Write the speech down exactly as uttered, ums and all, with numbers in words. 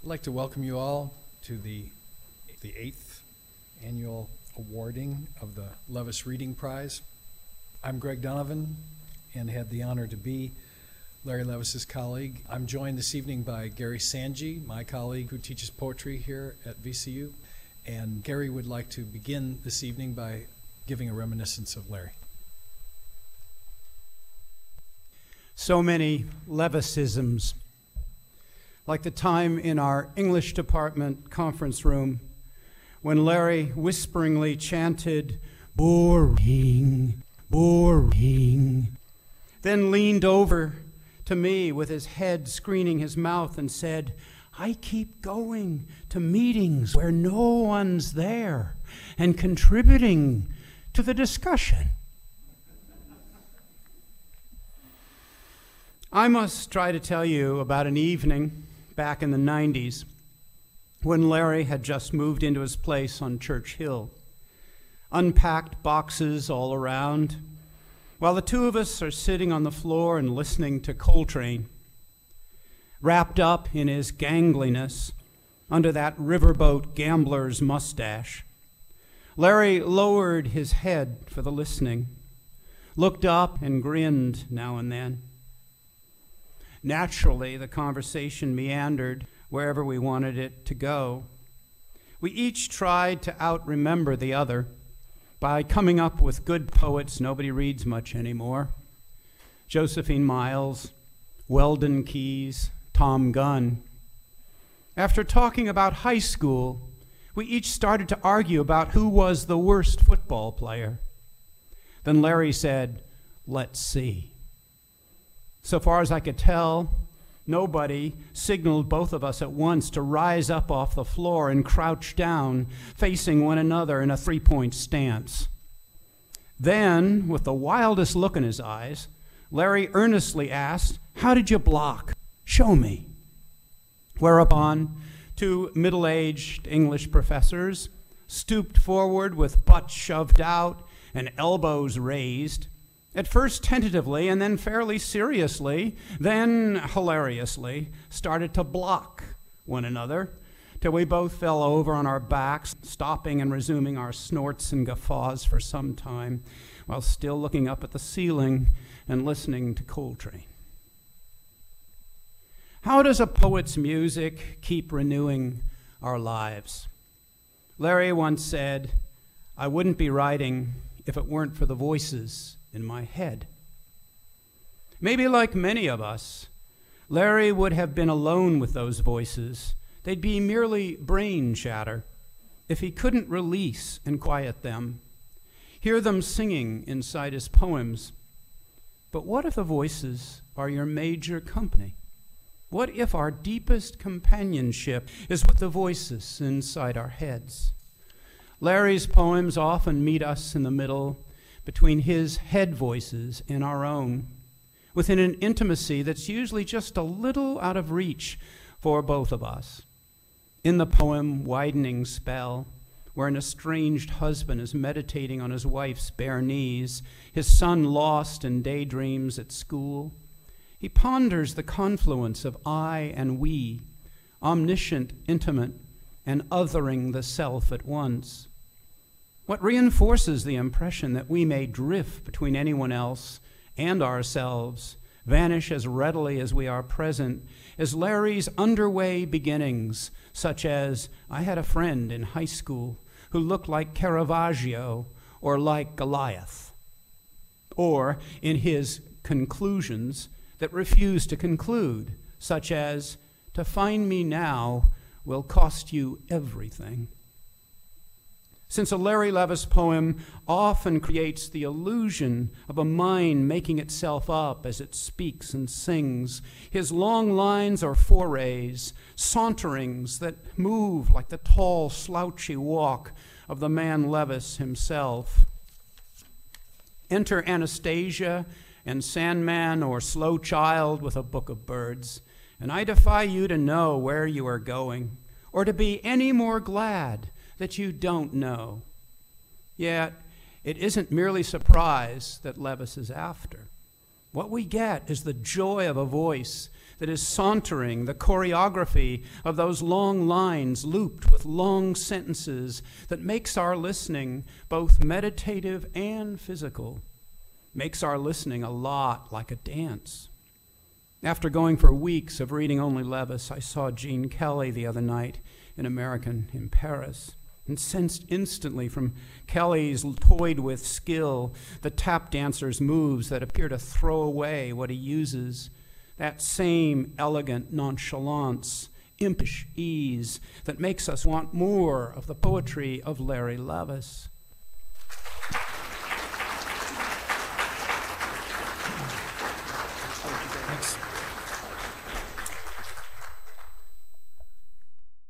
I'd like to welcome you all to the, the eighth annual awarding of the Levis Reading Prize. I'm Greg Donovan and had the honor to be Larry Levis's colleague. I'm joined this evening by Gary Sanji, my colleague who teaches poetry here at V C U. And Gary would like to begin this evening by giving a reminiscence of Larry. So many Levisisms. Like the time in our English department conference room when Larry whisperingly chanted, "Boring, boring," then leaned over to me with his head screening his mouth and said, "I keep going to meetings where no one's there and contributing to the discussion." I must try to tell you about an evening back in the nineties when Larry had just moved into his place on Church Hill. Unpacked boxes all around, while the two of us are sitting on the floor and listening to Coltrane. Wrapped up in his gangliness under that riverboat gambler's mustache, Larry lowered his head for the listening, looked up and grinned now and then. Naturally, the conversation meandered wherever we wanted it to go. We each tried to out-remember the other by coming up with good poets nobody reads much anymore. Josephine Miles, Weldon Keys, Tom Gunn. After talking about high school, we each started to argue about who was the worst football player. Then Larry said, "Let's see." So far as I could tell, nobody signaled both of us at once to rise up off the floor and crouch down, facing one another in a three-point stance. Then, with the wildest look in his eyes, Larry earnestly asked, "How did you block? Show me." Whereupon, two middle-aged English professors stooped forward with butts shoved out and elbows raised, at first tentatively and then fairly seriously, then hilariously, started to block one another till we both fell over on our backs, stopping and resuming our snorts and guffaws for some time, while still looking up at the ceiling and listening to Coltrane. How does a poet's music keep renewing our lives? Larry once said, "I wouldn't be writing if it weren't for the voices in my head." Maybe like many of us, Larry would have been alone with those voices. They'd be merely brain chatter if he couldn't release and quiet them, hear them singing inside his poems. But what if the voices are your major company? What if our deepest companionship is with the voices inside our heads? Larry's poems often meet us in the middle between his head voices and our own, within an intimacy that's usually just a little out of reach for both of us. In the poem Widening Spell, where an estranged husband is meditating on his wife's bare knees, his son lost in daydreams at school, he ponders the confluence of I and we, omniscient, intimate, and othering the self at once. What reinforces the impression that we may drift between anyone else and ourselves, vanish as readily as we are present, is Larry's underway beginnings, such as, "I had a friend in high school who looked like Caravaggio or like Goliath," or in his conclusions that refuse to conclude, such as, "To find me now will cost you everything." Since a Larry Levis poem often creates the illusion of a mind making itself up as it speaks and sings, his long lines are forays, saunterings that move like the tall, slouchy walk of the man Levis himself. Enter Anastasia and Sandman or Slow Child with a book of birds, and I defy you to know where you are going, or to be any more glad that you don't know. Yet, it isn't merely surprise that Levis is after. What we get is the joy of a voice that is sauntering, the choreography of those long lines looped with long sentences that makes our listening both meditative and physical, makes our listening a lot like a dance. After going for weeks of reading only Levis, I saw Gene Kelly the other night in American in Paris, and sensed instantly from Kelly's toyed with skill the tap dancer's moves that appear to throw away what he uses, that same elegant nonchalance, impish ease that makes us want more of the poetry of Larry Levis.